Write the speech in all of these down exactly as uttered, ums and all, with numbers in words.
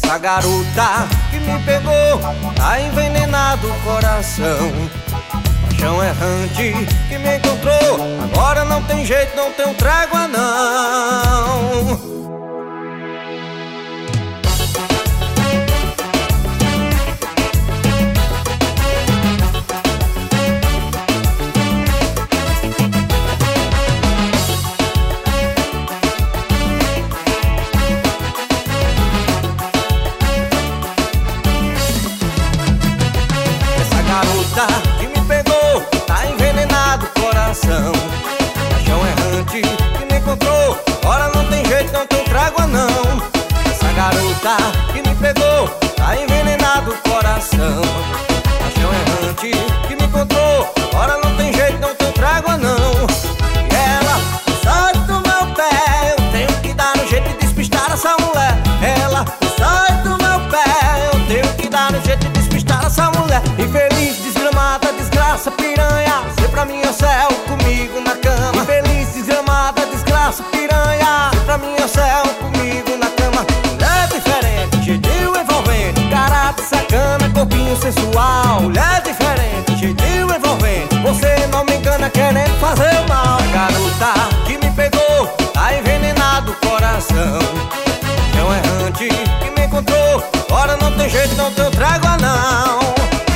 Essa garota que me pegou tá envenenado o coração. Paixão errante que me encontrou, agora não tem jeito, não tem trégua não. Garota que me pegou, tá envenenado o coração. Paixão errante que me encontrou, agora não tem jeito, não tem trégua não. Essa garota que me pegou, tá envenenado o coração. Paixão errante que me encontrou, agora não tem jeito, não tem trégua não. E ela sai do meu pé, eu tenho que dar um jeito de despistar essa mulher. Ela sai do meu pé, eu tenho que dar um jeito de despistar essa mulher. Infeliz, desgramada, desgraça, piranha, você pra mim é o céu, comigo na cama. Infeliz, desgramada, desgraça, piranha, você pra mim é o céu, comigo na cama. Mulher diferente, jeitinho envolvente, caráter sacana, corpinho sensual. Mulher diferente, jeitinho envolvente, você não me engana querendo fazer o mal. A garota que me pegou, tá envenenado o coração. É um errante que me encontrou, agora não tem jeito, não tem trégua não.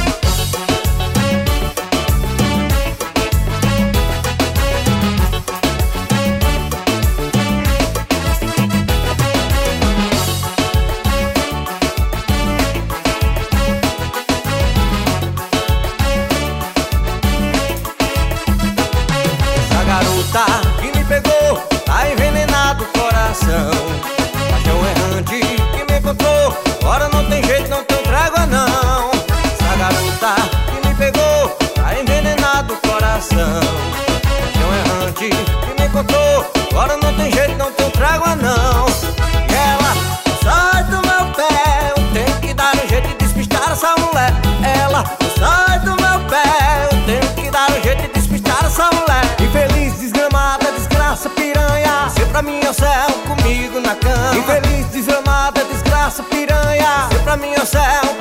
Essa garota que me pegou, tá envenenado o coração. Paixão errante que me encontrou, agora não tem jeito, não tem trégua não. Essa garota que me pegou, tá envenenado o coração. Paixão errante que me encontrou, agora não tem jeito, não tem trégua não. E ela sai do meu pé, eu tenho que dar um jeito de despistar essa mulher. Ela sai do meu pé, eu tenho que dar um jeito de despistar essa mulher. Infeliz, desgramada, desgraça, piranha, você pra mim é o céu, comigo na cama. Infeliz, desgramada, desgraça, piranha, você pra mim é o céu,